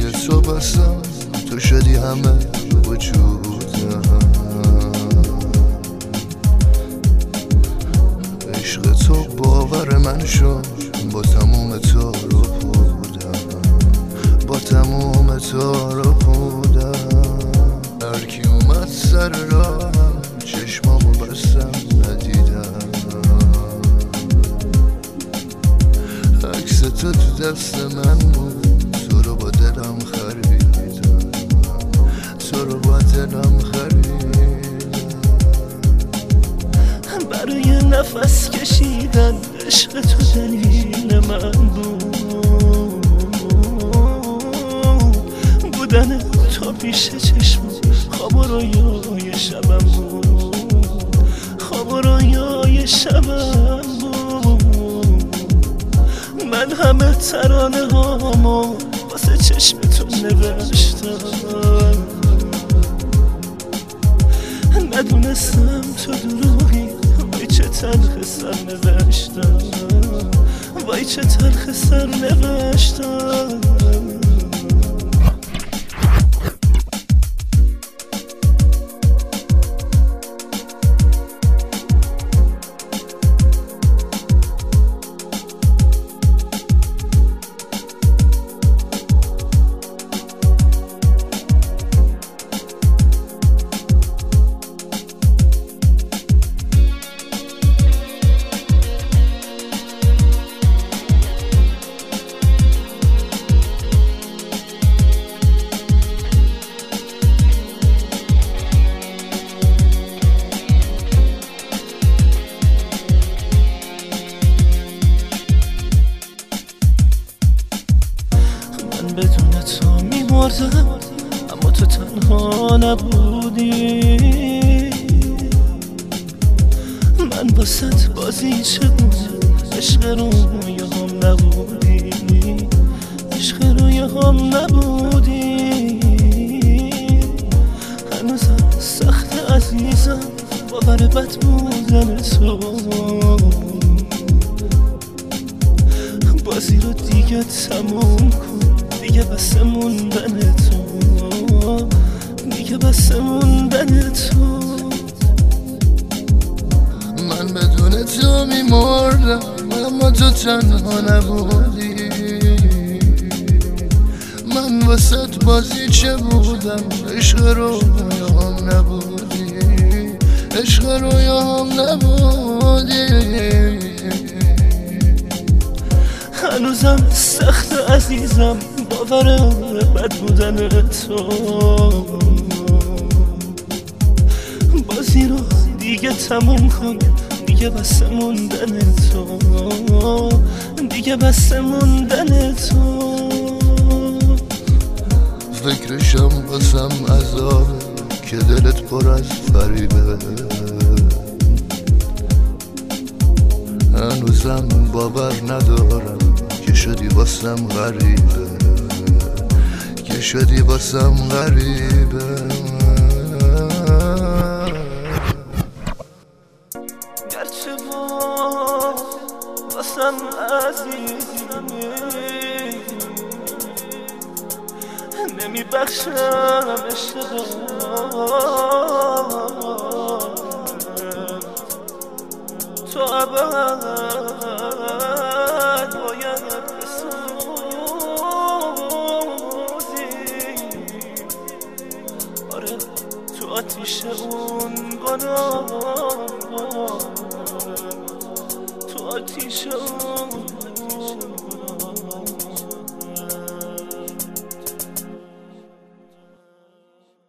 تو بسم تو شدی همه وجودم عشق تو باور من شد با تموم تو رو بودم با تموم تو رو بودم هر کی اومد سر راهم چشمامو بستم ندیدم عکس تو دست من بود تو رو با دلم خریدم تو رو با دلم خریدم برای نفس کشیدن عشق تو دلیل من بود بودن تو پیش چشم خواب و رویای شبم بود خواب و رویای شبم بود من همه ترانه هامو واسه چشم تو نوشتم ندونستم تو دروغی وای چه تلخ سر نوشتم وای چه تلخ سر نوشتم بدون تو میمردم اما تو تنها نبودی من باست بازیچه بودم عشق رویام نبودی عشق رویام نبودی هنوزم سخت عزیزم باور بد بودن تو بازی رو دیگه تموم کن دیگه بس موندن تو دیگه بس موندن تو من بدون تو میمردم اما تو تنها نبودی من واسط بازی چه بودم عشق رویام نبودی عشق رویام نبودی هنوزم سخت عزیزم باور بد بودن تو بازی رو دیگه تموم کن دیگه بس موندن تو دیگه بس موندن تو فکرشم باسم عذابه که دلت پر از فریبه هنوزم باور ندارم که شدی واسم غریبه که شدی واسم غریبه گرچه واسم عزیزی نمیبخشم عشق تو ابد باید بسوزی آره تو آتیش اون گناه تو آتیش اون